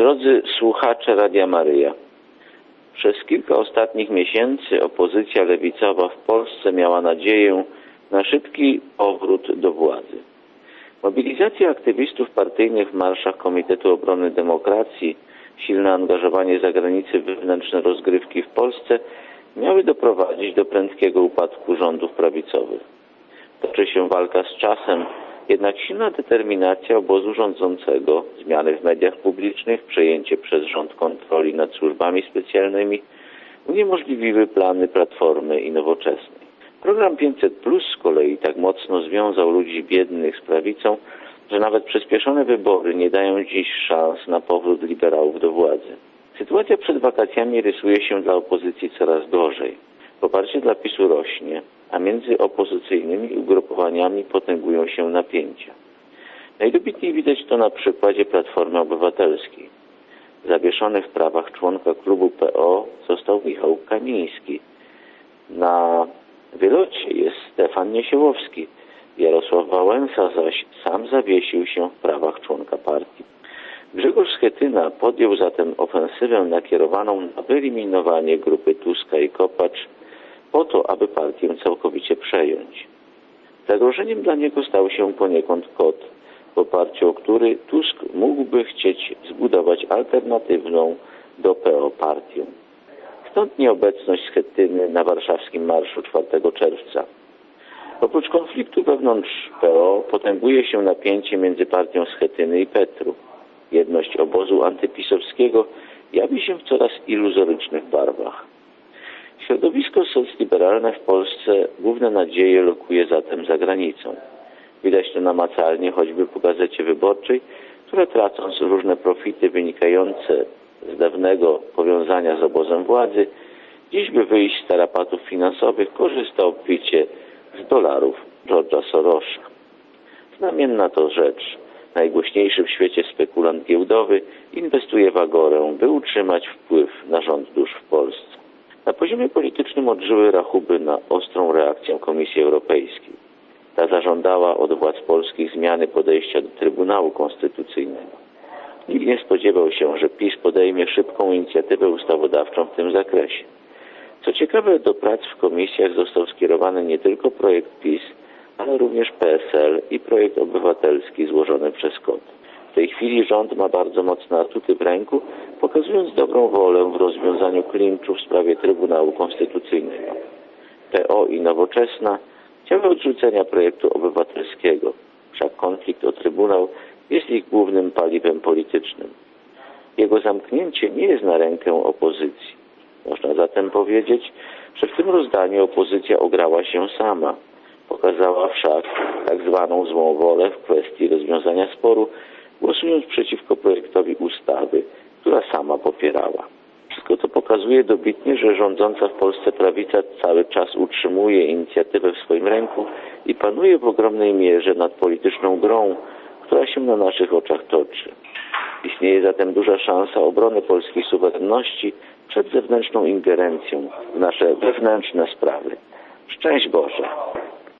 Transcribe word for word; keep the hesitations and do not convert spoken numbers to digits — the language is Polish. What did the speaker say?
Drodzy słuchacze Radia Maryja, przez kilka ostatnich miesięcy opozycja lewicowa w Polsce miała nadzieję na szybki powrót do władzy. Mobilizacja aktywistów partyjnych w marszach Komitetu Obrony Demokracji, silne angażowanie zagranicy w wewnętrzne rozgrywki w Polsce miały doprowadzić do prędkiego upadku rządów prawicowych. Toczy się walka z czasem, jednak silna determinacja obozu rządzącego, zmiany w mediach publicznych, przejęcie przez rząd kontroli nad służbami specjalnymi uniemożliwiły plany Platformy i Nowoczesnej. Program pięćset plus z kolei tak mocno związał ludzi biednych z prawicą, że nawet przyspieszone wybory nie dają dziś szans na powrót liberałów do władzy. Sytuacja przed wakacjami rysuje się dla opozycji coraz gorzej. Poparcie dla PiSu rośnie, a między opozycyjnymi ugrupowaniami potęgują się napięcia. Najdobitniej widać to na przykładzie Platformy Obywatelskiej. Zawieszony w prawach członka klubu P O został Michał Kamiński. Na wylocie jest Stefan Niesiełowski. Jarosław Wałęsa zaś sam zawiesił się w prawach członka partii. Grzegorz Schetyna podjął zatem ofensywę nakierowaną na wyeliminowanie grupy Tuska i Kopacz po to, aby partię całkowicie przejąć. Zagrożeniem dla niego stał się poniekąd Kot, w oparciu o który Tusk mógłby chcieć zbudować alternatywną do P O partię. Stąd nieobecność Schetyny na warszawskim marszu czwartego czerwca. Oprócz konfliktu wewnątrz P O potęguje się napięcie między partią Schetyny i Petru. Jedność obozu antypisowskiego jawi się w coraz iluzorycznych barwach. Środowisko socliberalne w Polsce główne nadzieje lokuje zatem za granicą. Widać to namacalnie choćby po Gazecie Wyborczej, która tracąc różne profity wynikające z dawnego powiązania z obozem władzy, dziś by wyjść z tarapatów finansowych korzysta obficie z dolarów George'a Sorosa. Znamienna to rzecz. Najgłośniejszy w świecie spekulant giełdowy inwestuje w Agorę, by utrzymać wpływ na rząd dusz w Polsce. Na poziomie politycznym odżyły rachuby na ostrą reakcję Komisji Europejskiej. Ta zażądała od władz polskich zmiany podejścia do Trybunału Konstytucyjnego. Nikt nie spodziewał się, że PiS podejmie szybką inicjatywę ustawodawczą w tym zakresie. Co ciekawe, do prac w komisjach został skierowany nie tylko projekt PiS, ale również P S L i projekt obywatelski złożony przez Kot. W tej chwili rząd ma bardzo mocne atuty w ręku, pokazując dobrą wolę w rozwiązaniu klinczu w sprawie Trybunału Konstytucyjnego. P O i Nowoczesna chciały odrzucenia projektu obywatelskiego, wszak konflikt o Trybunał jest ich głównym paliwem politycznym. Jego zamknięcie nie jest na rękę opozycji. Można zatem powiedzieć, że w tym rozdaniu opozycja ograła się sama. Pokazała wszak tak zwaną złą wolę w kwestii rozwiązania sporu, głosując przeciwko projektowi ustawy, która sama popierała. Wszystko to pokazuje dobitnie, że rządząca w Polsce prawica cały czas utrzymuje inicjatywę w swoim ręku i panuje w ogromnej mierze nad polityczną grą, która się na naszych oczach toczy. Istnieje zatem duża szansa obrony polskiej suwerenności przed zewnętrzną ingerencją w nasze wewnętrzne sprawy. Szczęść Boże!